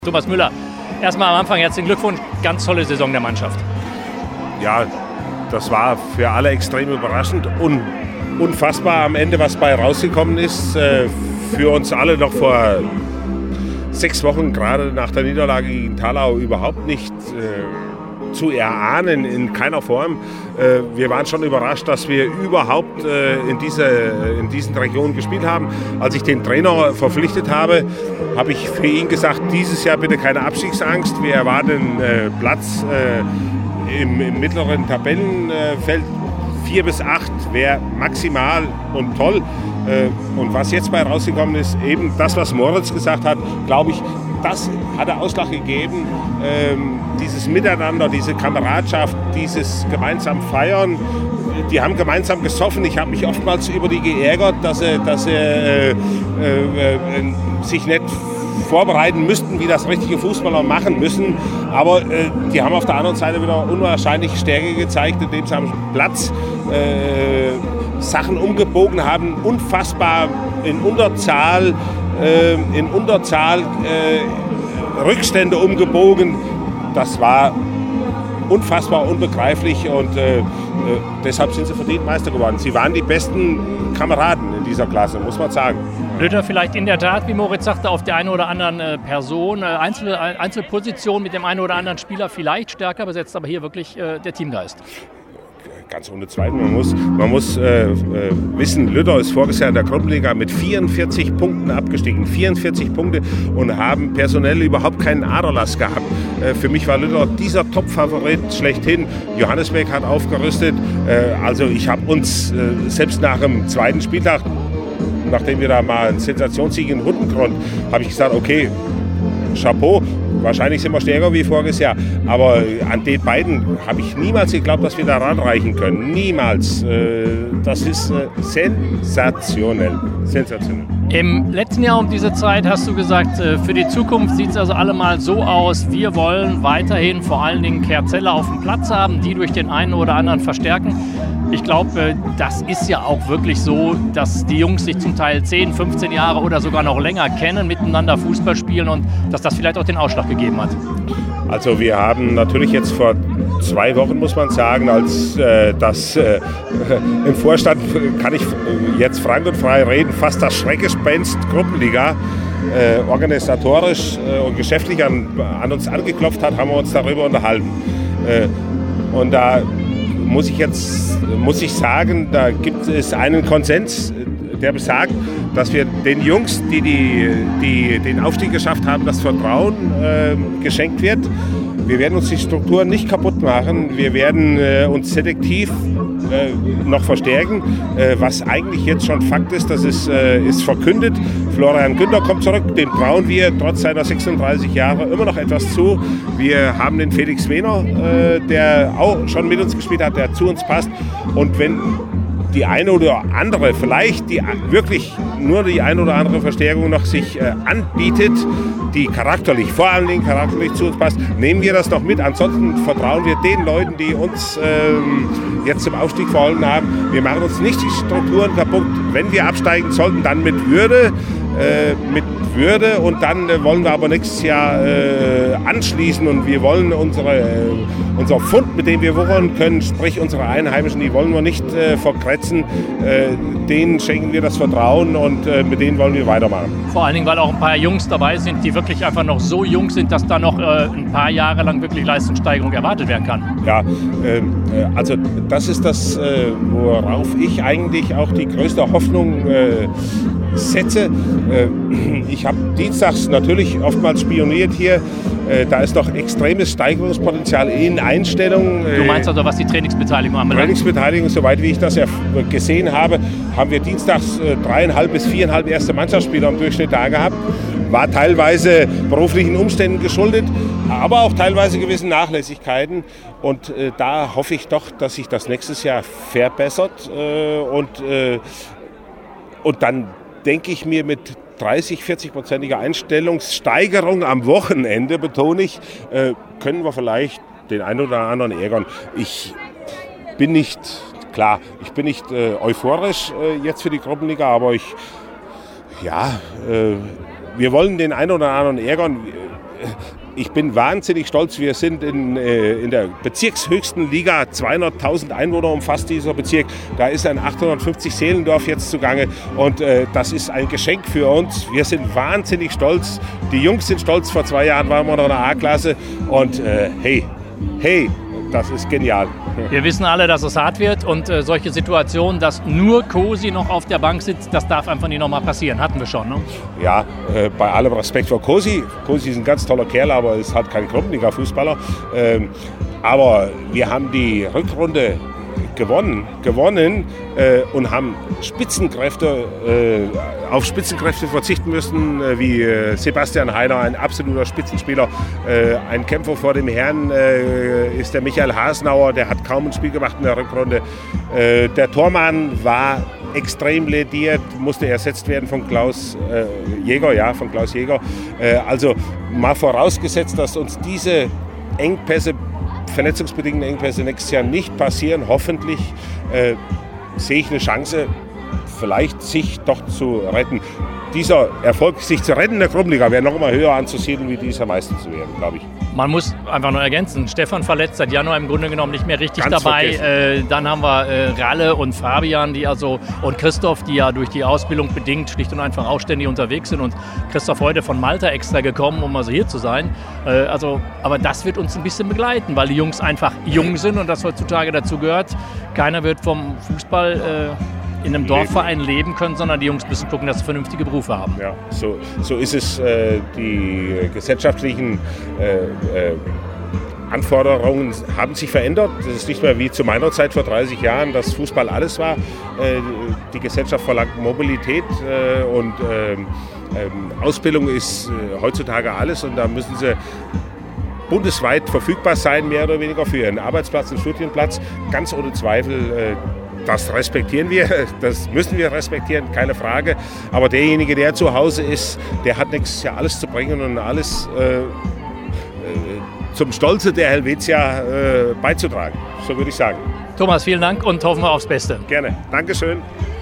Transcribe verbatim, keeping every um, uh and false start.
Thomas Müller, erstmal am Anfang herzlichen Glückwunsch, ganz tolle Saison der Mannschaft. Ja, das war für alle extrem überraschend und unfassbar am Ende, was bei rausgekommen ist. Für uns alle noch vor sechs Wochen, gerade nach der Niederlage gegen Thalau, überhaupt nicht äh, zu erahnen, in keiner Form. Äh, wir waren schon überrascht, dass wir überhaupt äh, in, diese, in diesen Regionen gespielt haben. Als ich den Trainer verpflichtet habe, habe ich für ihn gesagt, dieses Jahr bitte keine Abstiegsangst. Wir erwarten äh, Platz äh, im, im mittleren Tabellenfeld. Vier bis acht wäre maximal und toll. Und was jetzt bei rausgekommen ist, eben das, was Moritz gesagt hat, glaube ich, das hat der Ausschlag gegeben. Ähm, dieses Miteinander, diese Kameradschaft, dieses gemeinsam Feiern. Die haben gemeinsam gesoffen. Ich habe mich oftmals über die geärgert, dass sie, dass sie äh, äh, äh, sich nicht vorbereiten müssten, wie das richtige Fußballer machen müssen. Aber äh, die haben auf der anderen Seite wieder unwahrscheinliche Stärke gezeigt, indem sie am Platz äh, Sachen umgebogen haben, unfassbar in Unterzahl, äh, in Unterzahl äh, Rückstände umgebogen. Das war unfassbar unbegreiflich und äh, äh, deshalb sind sie verdient Meister geworden. Sie waren die besten Kameraden in dieser Klasse, muss man sagen. Lütter vielleicht in der Tat, wie Moritz sagte, auf der einen oder anderen äh, Person, äh, Einzel, Einzelposition mit dem einen oder anderen Spieler vielleicht stärker besetzt, aber hier wirklich äh, der Teamgeist. Ganz ohne Zweifel. Man muss, man muss äh, äh, wissen, Lütter ist voriges Jahr in der Gruppenliga mit vierundvierzig Punkten abgestiegen. vierundvierzig Punkte und haben personell überhaupt keinen Aderlass gehabt. Äh, für mich war Lütter dieser Top-Favorit schlechthin. Johannesberg hat aufgerüstet. Äh, also ich habe uns äh, selbst nach dem zweiten Spieltag, nachdem wir da mal einen Sensationssieg in Ruttengrund, habe ich gesagt, okay, Chapeau. Wahrscheinlich sind wir stärker wie voriges Jahr. Aber an den beiden habe ich niemals geglaubt, dass wir da ranreichen können. Niemals. Das ist sensationell. Sensationell. Im letzten Jahr um diese Zeit hast du gesagt, für die Zukunft sieht es also allemal so aus, wir wollen weiterhin vor allen Dingen Kerzelle auf dem Platz haben, die durch den einen oder anderen verstärken. Ich glaube, das ist ja auch wirklich so, dass die Jungs sich zum Teil zehn, fünfzehn Jahre oder sogar noch länger kennen, miteinander Fußball spielen und dass das vielleicht auch den Ausschlag gegeben hat. Also wir haben natürlich jetzt vor zwei Wochen, muss man sagen, als äh, das äh, im Vorstand, kann ich jetzt frank und frei reden, fast das Schreckgespenst Gruppenliga äh, organisatorisch äh, und geschäftlich an, an uns angeklopft hat, haben wir uns darüber unterhalten. Äh, und da muss ich jetzt muss ich sagen, da gibt es einen Konsens, der besagt, dass wir den Jungs, die, die, die den Aufstieg geschafft haben, das Vertrauen äh, geschenkt wird. Wir werden uns die Strukturen nicht kaputt machen. Wir werden äh, uns selektiv äh, noch verstärken, äh, was eigentlich jetzt schon Fakt ist. Das ist, äh, ist verkündet. Florian Günther kommt zurück. Dem trauen wir trotz seiner sechsunddreißig Jahre immer noch etwas zu. Wir haben den Felix Wehner, äh, der auch schon mit uns gespielt hat, der zu uns passt. Und wenn die eine oder andere, vielleicht die wirklich nur die eine oder andere Verstärkung noch sich äh, anbietet, die charakterlich, vor allen Dingen charakterlich zu uns passt, nehmen wir das noch mit. Ansonsten vertrauen wir den Leuten, die uns ähm, jetzt zum Aufstieg verholfen haben. Wir machen uns nicht die Strukturen kaputt. Wenn wir absteigen sollten, dann mit Würde, äh, mit Würde und dann äh, wollen wir aber nächstes Jahr äh, anschließen und wir wollen unsere, äh, unser Fund, mit dem wir wuchern können, sprich unsere Einheimischen, die wollen wir nicht äh, verkretzen. Äh, denen schenken wir das Vertrauen und äh, mit denen wollen wir weitermachen. Vor allen Dingen, weil auch ein paar Jungs dabei sind, die wirklich einfach noch so jung sind, dass da noch äh, ein paar Jahre lang wirklich Leistungssteigerung erwartet werden kann. Ja, äh, also das ist das, äh, worauf ich eigentlich auch die größte Hoffnung äh, setze. Äh, ich habe dienstags natürlich oftmals spioniert hier. Äh, da ist doch extremes Steigerungspotenzial in Einstellungen. Du meinst also, was die Trainingsbeteiligung anbelangt? Trainingsbeteiligung, soweit wie ich das ja gesehen habe, haben wir dienstags äh, dreieinhalb bis viereinhalb erste Mannschaftsspieler im Durchschnitt da gehabt. War teilweise beruflichen Umständen geschuldet, aber auch teilweise gewissen Nachlässigkeiten. Und äh, da hoffe ich doch, dass sich das nächstes Jahr verbessert. Äh, und, äh, und dann denke ich mir, mit dreißig, vierzig-prozentiger Einstellungssteigerung am Wochenende, betone ich, äh, können wir vielleicht den einen oder anderen ärgern. Ich bin nicht, klar, ich bin nicht äh, euphorisch äh, jetzt für die Gruppenliga, aber ich, ja, äh, wir wollen den einen oder anderen ärgern. ich bin wahnsinnig stolz. Wir sind in, in der bezirkshöchsten Liga. zweihunderttausend Einwohner umfasst dieser Bezirk. Da ist ein achthundertfünfzig Seelendorf jetzt zugange. Und äh, das ist ein Geschenk für uns. Wir sind wahnsinnig stolz. Die Jungs sind stolz. Vor zwei Jahren waren wir noch in der A-Klasse. Und äh, hey, hey, das ist genial. Wir wissen alle, dass es hart wird und äh, solche Situationen, dass nur Kosi noch auf der Bank sitzt, das darf einfach nicht nochmal passieren. Hatten wir schon, ne? Ja, äh, bei allem Respekt vor Kosi. Kosi ist ein ganz toller Kerl, aber ist halt kein Gruppenliga-Fußballer. Ähm, aber wir haben die Rückrunde gewonnen, gewonnen äh, und haben Spitzenkräfte, äh, auf Spitzenkräfte verzichten müssen, äh, wie äh, Sebastian Heiner, ein absoluter Spitzenspieler. Äh, ein Kämpfer vor dem Herrn äh, ist der Michael Hasenauer, der hat kaum ein Spiel gemacht in der Rückrunde. Äh, der Tormann war extrem lediert, musste ersetzt werden von Klaus äh, Jäger, ja, von Klaus Jäger. Äh, also mal vorausgesetzt, dass uns diese Engpässe verletzungsbedingten Engpässe nächstes Jahr nicht passieren. Hoffentlich äh, sehe ich eine Chance, vielleicht sich doch zu retten. Dieser Erfolg, sich zu retten in der Gruppenliga, wäre noch mal höher anzusiedeln, wie dieser Meister zu werden, glaube ich. Man muss einfach nur ergänzen, Stefan verletzt, seit Januar im Grunde genommen nicht mehr richtig Ganz dabei. Äh, dann haben wir äh, Ralle und Fabian, die also und Christoph, die ja durch die Ausbildung bedingt schlicht und einfach ausständig unterwegs sind. Und Christoph heute von Malta extra gekommen, um also hier zu sein. Äh, also, aber das wird uns ein bisschen begleiten, weil die Jungs einfach jung sind und das heutzutage dazu gehört. Keiner wird vom Fußball äh, in einem Dorfverein leben können, sondern die Jungs müssen gucken, dass sie vernünftige Berufe haben. Ja, so, so ist es. Äh, die gesellschaftlichen äh, äh, Anforderungen haben sich verändert. Das ist nicht mehr wie zu meiner Zeit vor dreißig Jahren, dass Fußball alles war. Äh, die Gesellschaft verlangt Mobilität äh, und äh, äh, Ausbildung ist äh, heutzutage alles und da müssen sie bundesweit verfügbar sein, mehr oder weniger für ihren Arbeitsplatz und Studienplatz. Ganz ohne Zweifel. Äh, Das respektieren wir, das müssen wir respektieren, keine Frage. Aber derjenige, der zu Hause ist, der hat nächstes Jahr alles zu bringen und alles äh, äh, zum Stolze der Helvetia äh, beizutragen. So würde ich sagen. Thomas, vielen Dank und hoffen wir aufs Beste. Gerne. Dankeschön.